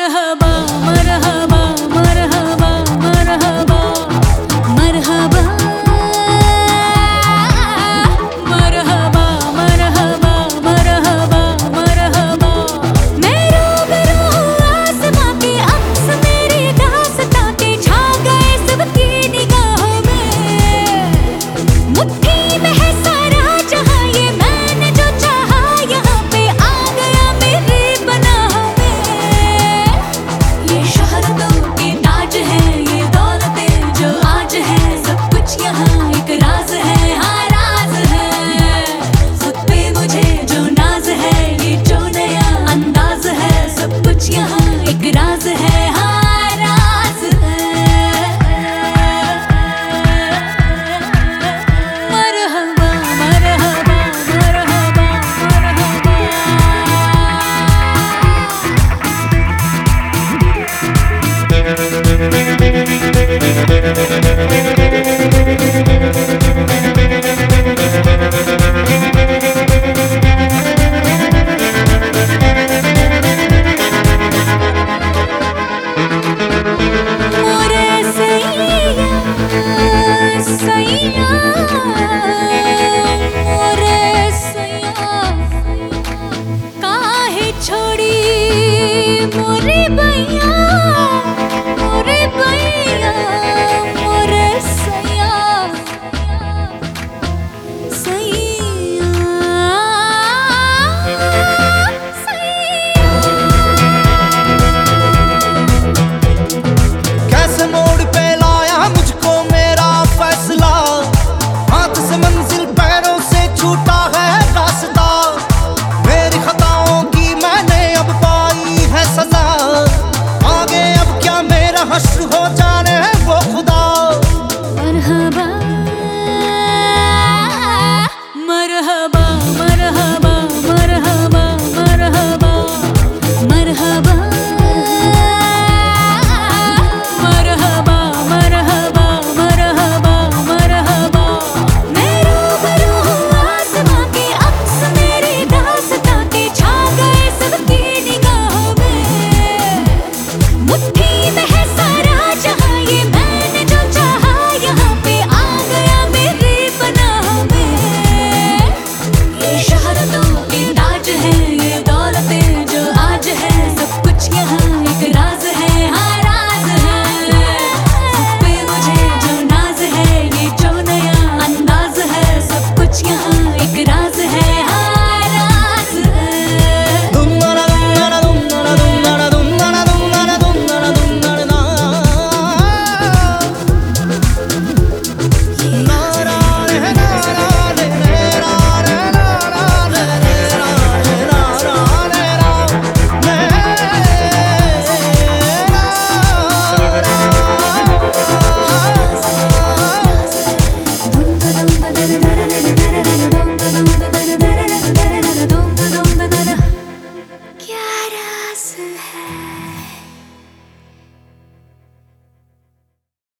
मरहबा मरहबा मरहबा मरहबा मरहबा मरहबा मरहबा मरहबा मरहबा। मैं रूबरू हूँ आसमां के अक्स मेरी दास्तां के छा गए सबकी निगाहों में। मुट्ठी में है सारा जहां ये मैंने जो चाहा यहाँ पे आ गया मेरी पनाह में। ये शोहरतों के ताज है ये दौलतें जो आज है सब कुछ यहाँ एक राज है हाँ राज है। खुद पे मुझे जो नाज है ये जो नया अंदाज है सब कुछ यहाँ एक राज है।